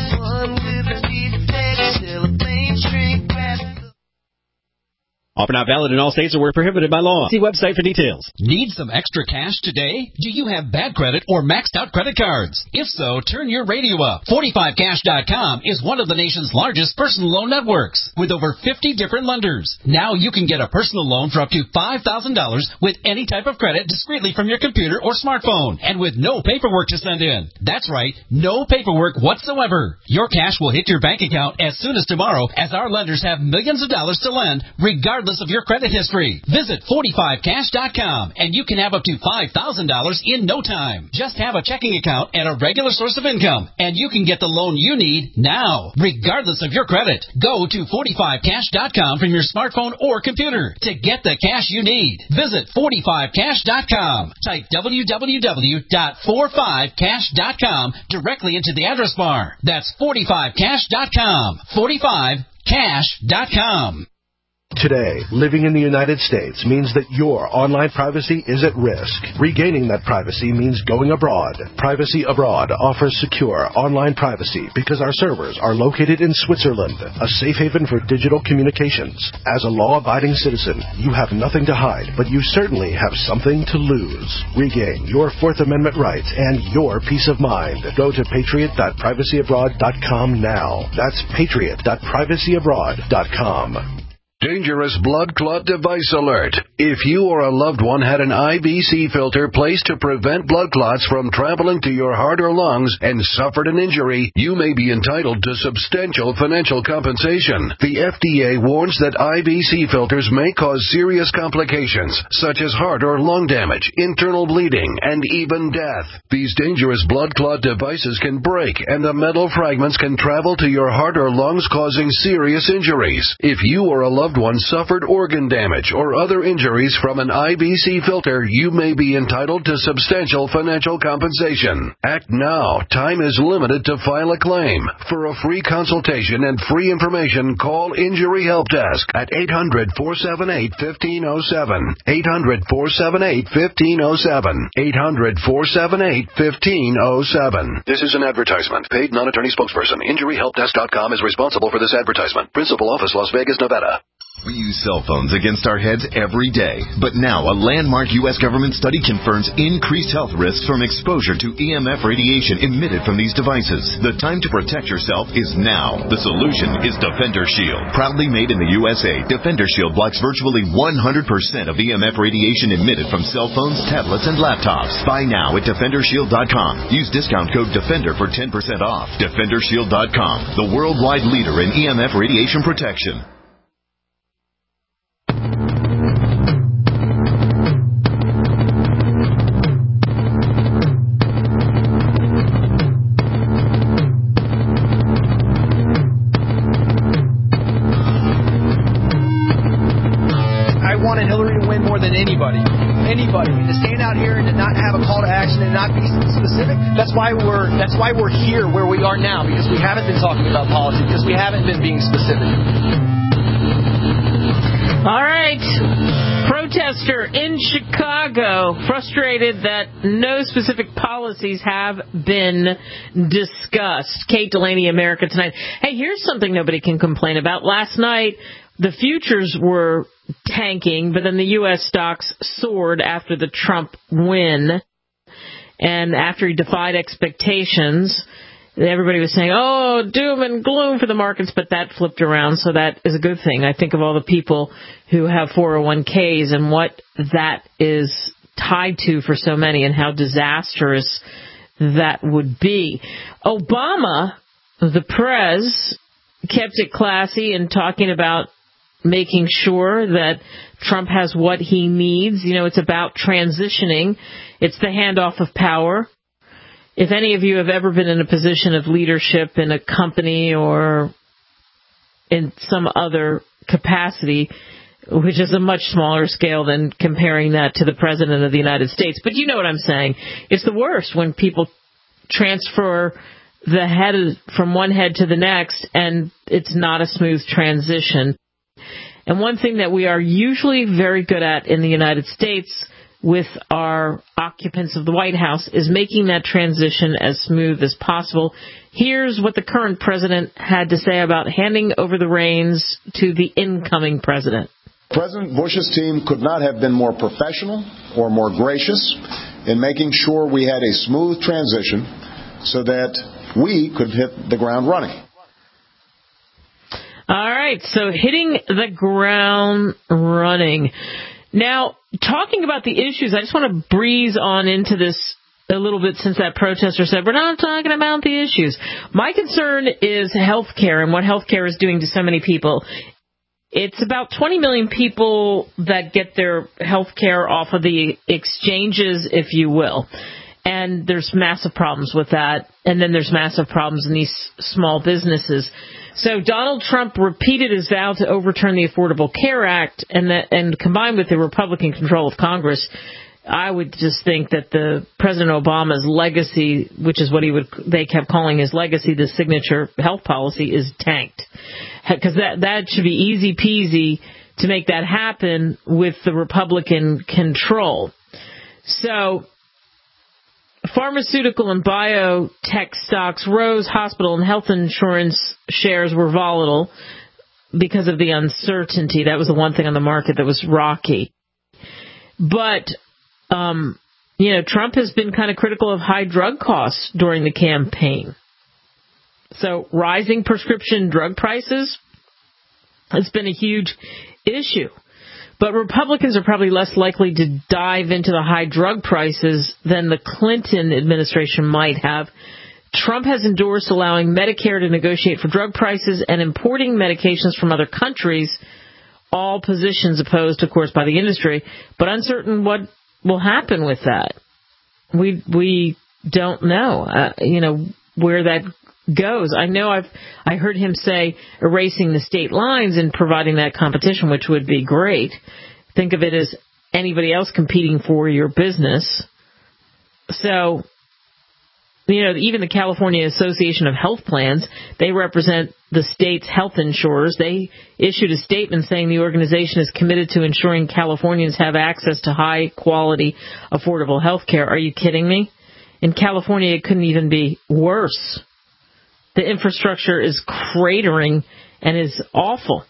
Offer not valid in all states or where prohibited by law. See website for details. Need some extra cash today? Do you have bad credit or maxed out credit cards? If so, turn your radio up. forty-five cash dot com is one of the nation's largest personal loan networks with over fifty different lenders. Now you can get a personal loan for up to five thousand dollars with any type of credit discreetly from your computer or smartphone and with no paperwork to send in. That's right, no paperwork whatsoever. Your cash will hit your bank account as soon as tomorrow as our lenders have millions of dollars to lend regardless of your credit history. Visit forty-five cash dot com and you can have up to five thousand dollars in no time. Just have a checking account and a regular source of income and you can get the loan you need now, regardless of your credit. Go to forty-five cash dot com from your smartphone or computer to get the cash you need. Visit forty-five cash dot com. Type w w w dot forty-five cash dot com directly into the address bar. That's forty-five cash dot com. forty-five cash dot com. Today, living in the United States means that your online privacy is at risk. Regaining that privacy means going abroad. Privacy Abroad offers secure online privacy because our servers are located in Switzerland, a safe haven for digital communications. As a law-abiding citizen, you have nothing to hide, but you certainly have something to lose. Regain your Fourth Amendment rights and your peace of mind. Go to patriot dot privacy abroad dot com now. That's patriot dot privacy abroad dot com. Dangerous blood clot device alert. If you or a loved one had an I B C filter placed to prevent blood clots from traveling to your heart or lungs and suffered an injury, you may be entitled to substantial financial compensation. The F D A warns that I B C filters may cause serious complications, such as heart or lung damage, internal bleeding, and even death. These dangerous blood clot devices can break, and the metal fragments can travel to your heart or lungs, causing serious injuries. If you or a loved one suffered organ damage or other injuries from an I B C filter, you may be entitled to substantial financial compensation. Act now. Time is limited to file a claim. For a free consultation and free information, call Injury Help Desk at eight hundred, four seven eight, one five zero seven. eight hundred, four seven eight, one five zero seven. eight hundred, four seven eight, one five zero seven. This is an advertisement. Paid non-attorney spokesperson. Injury Help Desk dot com is responsible for this advertisement. Principal office, Las Vegas, Nevada. We use cell phones against our heads every day. But now a landmark U S government study confirms increased health risks from exposure to E M F radiation emitted from these devices. The time to protect yourself is now. The solution is Defender Shield. Proudly made in the U S A, Defender Shield blocks virtually one hundred percent of E M F radiation emitted from cell phones, tablets, and laptops. Buy now at defender shield dot com. Use discount code DEFENDER for ten percent off. defender shield dot com, the worldwide leader in E M F radiation protection. Anybody, anybody, to stand out here and to not have a call to action and not be specific. That's why we're that's why we're here where we are now, because we haven't been talking about policy, because we haven't been being specific. All right, protester in Chicago frustrated that no specific policies have been discussed. Kate Delaney, America Tonight. Hey, here's something nobody can complain about. Last night, the futures were tanking, but then the U S stocks soared after the Trump win. And after he defied expectations, everybody was saying, oh, doom and gloom for the markets, but that flipped around, so that is a good thing. I think of all the people who have four oh one k's and what that is tied to for so many and how disastrous that would be. Obama, the prez, kept it classy in talking about making sure that Trump has what he needs. You know, it's about transitioning. It's the handoff of power. If any of you have ever been in a position of leadership in a company or in some other capacity, which is a much smaller scale than comparing that to the President of the United States, but you know what I'm saying. It's the worst when people transfer the head from one head to the next and it's not a smooth transition. And one thing that we are usually very good at in the United States with our occupants of the White House is making that transition as smooth as possible. Here's what the current president had to say about handing over the reins to the incoming president. President Bush's team could not have been more professional or more gracious in making sure we had a smooth transition so that we could hit the ground running. All right, so hitting the ground running. Now, talking about the issues, I just want to breeze on into this a little bit since that protester said, we're not talking about the issues. My concern is health care and what health care is doing to so many people. It's about twenty million people that get their health care off of the exchanges, if you will. And there's massive problems with that. And then there's massive problems in these small businesses. So Donald Trump repeated his vow to overturn the Affordable Care Act, and that, and combined with the Republican control of Congress, I would just think that the President Obama's legacy, which is what he would they kept calling his legacy, the signature health policy, is tanked. Because that, that should be easy peasy to make that happen with the Republican control. So pharmaceutical and biotech stocks rose. Hospital and health insurance shares were volatile because of the uncertainty. That was the one thing on the market that was rocky. But, um, you know, Trump has been kind of critical of high drug costs during the campaign. So rising prescription drug prices has been a huge issue. But Republicans are probably less likely to dive into the high drug prices than the Clinton administration might have. Trump has endorsed allowing Medicare to negotiate for drug prices and importing medications from other countries, all positions opposed, of course, by the industry, but uncertain what will happen with that. We we don't know, uh, you know, where that goes. I know I've I heard him say erasing the state lines and providing that competition, which would be great. Think of it as anybody else competing for your business. So, you know, even the California Association of Health Plans, they represent the state's health insurers. They issued a statement saying the organization is committed to ensuring Californians have access to high-quality, affordable health care. Are you kidding me? In California, it couldn't even be worse. The infrastructure is cratering and is awful.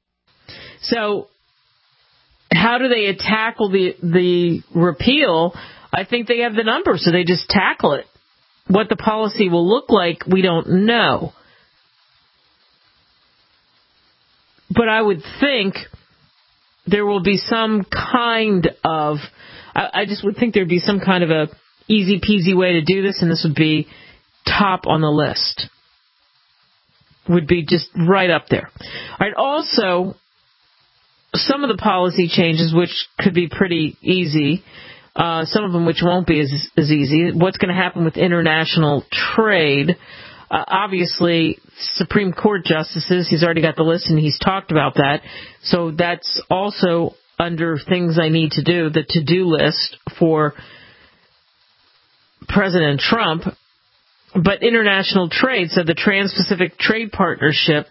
So how do they tackle the the repeal? I think they have the numbers, so they just tackle it. What the policy will look like, we don't know. But I would think there will be some kind of, I, I just would think there would be some kind of a easy peasy way to do this, and this would be top on the list. Would be just right up there. All right, also, some of the policy changes, which could be pretty easy, uh, some of them which won't be as, as easy. What's going to happen with international trade? Uh, obviously, Supreme Court justices, he's already got the list and he's talked about that. So that's also under things I need to do, the to-do list for President Trump. But international trade, so the Trans-Pacific Trade Partnership,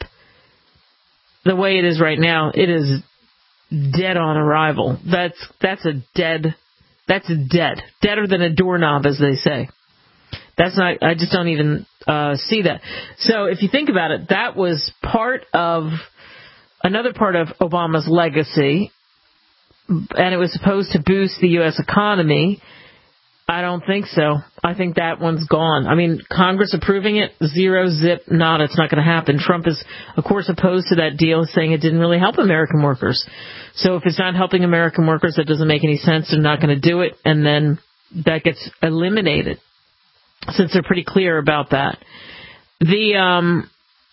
the way it is right now, it is dead on arrival. That's that's a dead, that's dead. Deader than a doorknob, as they say. That's not, I just don't even uh, see that. So if you think about it, that was part of, another part of Obama's legacy, and it was supposed to boost the U S economy. I don't think so. I think that one's gone. I mean, Congress approving it, zero, zip, nada. It's not going to happen. Trump is, of course, opposed to that deal, saying it didn't really help American workers. So if it's not helping American workers, that doesn't make any sense. They're not going to do it, and then that gets eliminated, since they're pretty clear about that. The um,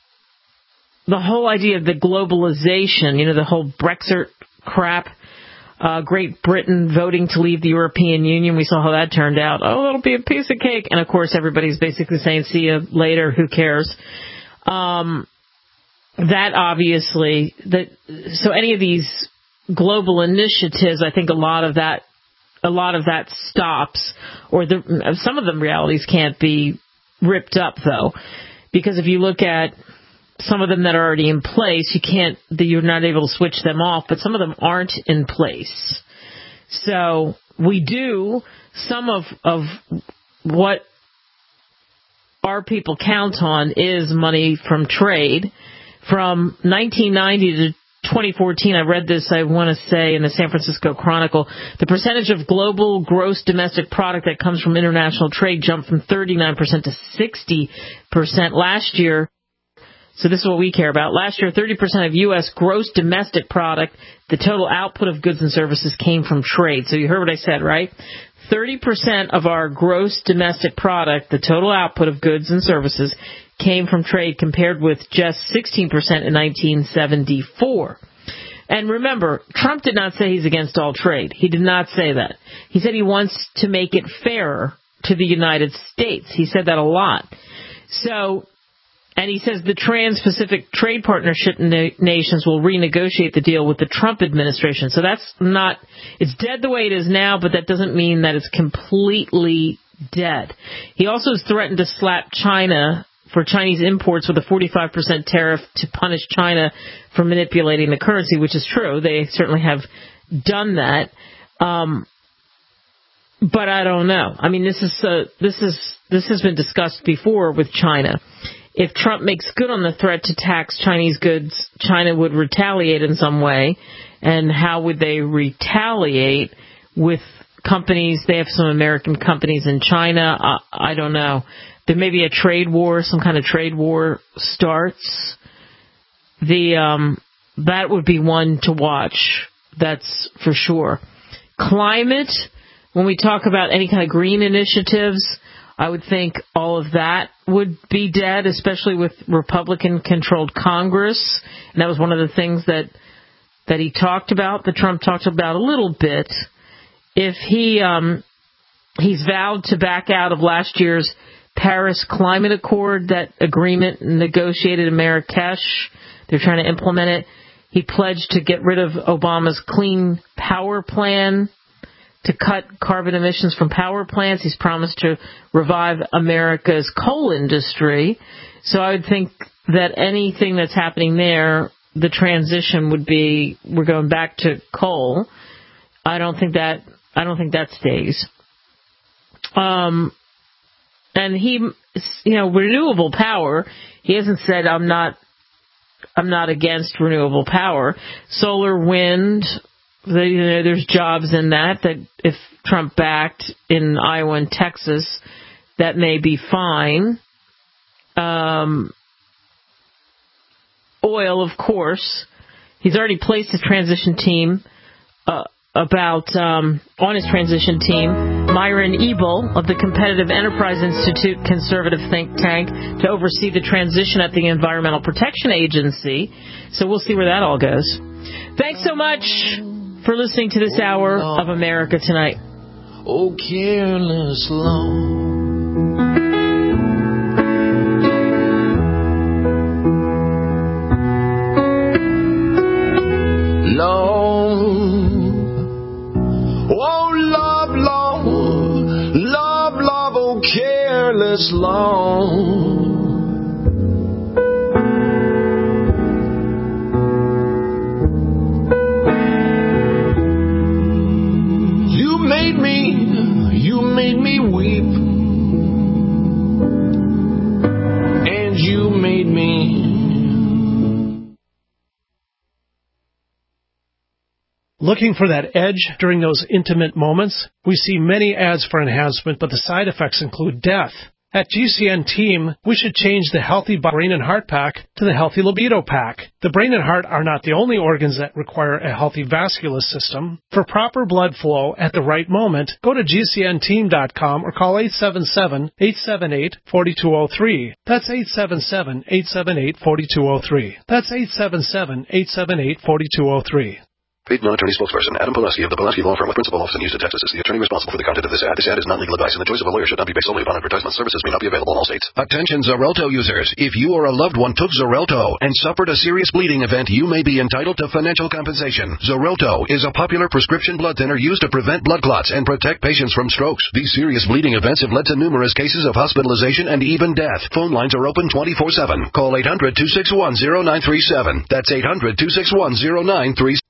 the whole idea of the globalization, you know, the whole Brexit crap, Uh, Great Britain voting to leave the European Union. We saw how that turned out. Oh, it'll be a piece of cake. And, of course, everybody's basically saying, see you later, who cares? Um, that obviously, that, so any of these global initiatives, I think a lot of that, a lot of that stops, or the, some of them realities can't be ripped up, though. Because if you look at some of them that are already in place. You can't, you're not able to switch them off, but some of them aren't in place. So we do some of of what our people count on is money from trade. From nineteen ninety to twenty fourteen, I read this, I want to say, in the San Francisco Chronicle, the percentage of global gross domestic product that comes from international trade jumped from thirty-nine percent to sixty percent last year. So this is what we care about. Last year, thirty percent of U S gross domestic product, the total output of goods and services, came from trade. So you heard what I said, right? thirty percent of our gross domestic product, the total output of goods and services, came from trade, compared with just sixteen percent in nineteen seventy-four. And remember, Trump did not say he's against all trade. He did not say that. He said he wants to make it fairer to the United States. He said that a lot. So, and he says the Trans-Pacific Trade Partnership na- nations will renegotiate the deal with the Trump administration. So that's not, it's dead the way it is now, but that doesn't mean that it's completely dead. He also has threatened to slap China for Chinese imports with a forty-five percent tariff to punish China for manipulating the currency, which is true. They certainly have done that. Um, but I don't know. I mean, this is uh, this is this has been discussed before with China. If Trump makes good on the threat to tax Chinese goods, China would retaliate in some way. And how would they retaliate? With companies? They have some American companies in China. I, I don't know. There may be a trade war, some kind of trade war starts. The um, that would be one to watch. That's for sure. Climate, when we talk about any kind of green initiatives, I would think all of that would be dead, especially with Republican-controlled Congress. And that was one of the things that that he talked about, that Trump talked about a little bit. If he um, he's vowed to back out of last year's Paris Climate Accord, that agreement negotiated in Marrakesh. They're trying to implement it. He pledged to get rid of Obama's Clean Power Plan to cut carbon emissions from power plants. He's promised to revive America's coal industry. So I would think that anything that's happening there, the transition would be, we're going back to coal. I don't think that, I don't think that stays. Um, and he, you know, renewable power, he hasn't said I'm not, I'm not against renewable power. Solar, wind, the, you know, there's jobs in that, that if Trump backed in Iowa and Texas, that may be fine. Um, oil, of course. He's already placed his transition team uh, about um, on his transition team, Myron Ebel of the Competitive Enterprise Institute conservative think tank, to oversee the transition at the Environmental Protection Agency. So we'll see where that all goes. Thanks so much for listening to this hour of America Tonight. Oh, careless love. Oh, love, love, love, love, oh, careless love. You made me, you made me weep, and you made me. Looking for that edge during those intimate moments? We see many ads for enhancement, but the side effects include death. At G C N Team, we should change the Healthy Brain and Heart Pack to the Healthy Libido Pack. The brain and heart are not the only organs that require a healthy vascular system. For proper blood flow at the right moment, go to G C N team dot com or call eight seven seven, eight seven eight, four two zero three. That's eight seven seven, eight seven eight, four two zero three. That's eight seven seven, eight seven eight, four two zero three. Paid non-attorney spokesperson Adam Pulaski of the Pulaski Law Firm with principal office in Houston, Texas is the attorney responsible for the content of this ad. This ad is not legal advice, and the choice of a lawyer should not be based solely upon advertisement. Services may not be available in all states. Attention Xarelto users. If you or a loved one took Xarelto and suffered a serious bleeding event, you may be entitled to financial compensation. Xarelto is a popular prescription blood thinner used to prevent blood clots and protect patients from strokes. These serious bleeding events have led to numerous cases of hospitalization and even death. Phone lines are open twenty-four seven. Call eight hundred, two six one, zero nine three seven. That's eight hundred, two six one, zero nine three seven.